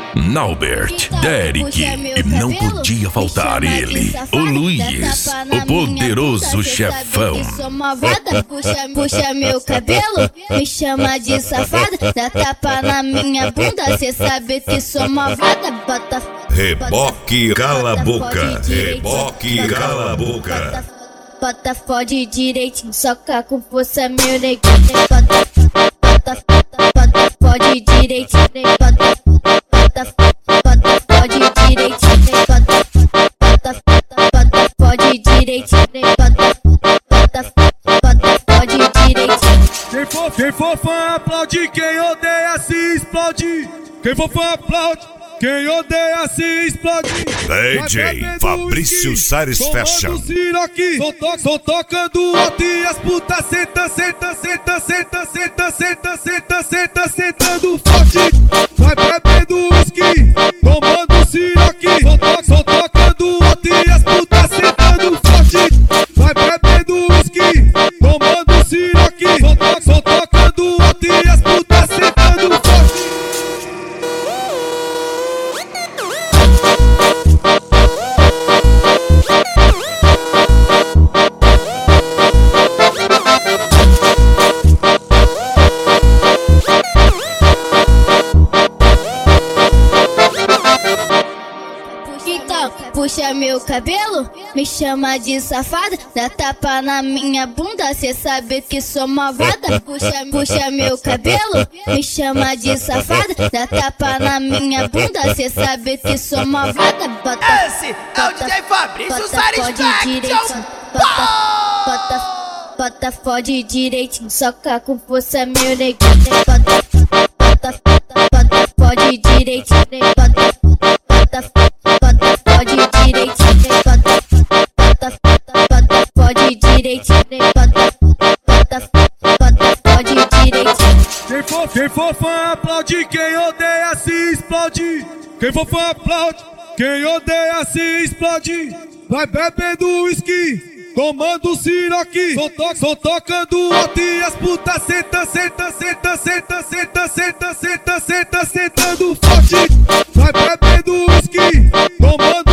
Naubert, Derek, e não podia faltar ele, o Luiz, o poderoso chefão. Puxa meu cabelo, me chama de safada, dá tapa na minha bunda, cê sabe que sou malvada. Bota Reboque cala a boca, reboque cala a boca. Bota fode direitinho, soca com força meu neguinho. Bota fode direitinho, bota fode direitinho, bota fode direitinho, bota fode direitinho. Quem for fã aplaude, quem odeia se explode. Quem for fã aplaude, quem odeia se explode. DJ Fabrício Sares Fashion. Tô tocando alto e as putas senta, sentando forte. Vai bebendo whisky, tomando siroque. Tô tocando alto e as putas sentando forte. Vai bebendo whisky, tomando siroque. Tô tocando alto e as putas sentando forte. Então, puxa meu cabelo, me chama de safada, dá tapa na minha bunda, cê sabe que sou malvada. Puxa meu cabelo, me chama de safada, dá tapa na minha bunda, cê sabe que sou malvada. Esse é o DJ Fabrício Sares Fashion. Bota fode direitinho, soca com força meu neguinho. Bota fode direitinho, bota fode direitinho, bota fode direitinho, bota fode direitinho. Quem for fã aplaude, quem odeia se explode. Quem for fã aplaude, quem odeia se explode. Vai bebendo whisky, tomando siroque. Tô tocando alto e as putas senta, sentando forte. Vai bebendo whisky, tomando